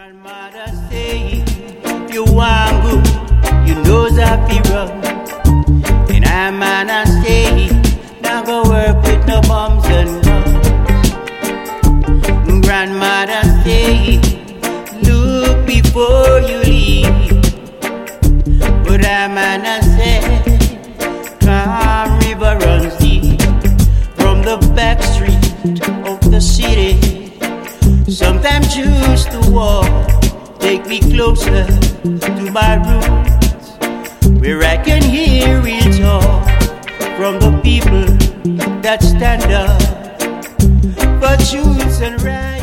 Grandmother say, you want good, you know that be wrong. And I'm gonna say, now go work with no bombs and guns. Grandmother say, look before you leave. But I'm gonna say, calm river runs deep from the back street of the city. Sometimes choose to walk, take me closer to my roots, where I can hear it all from the people that stand up for truth and right.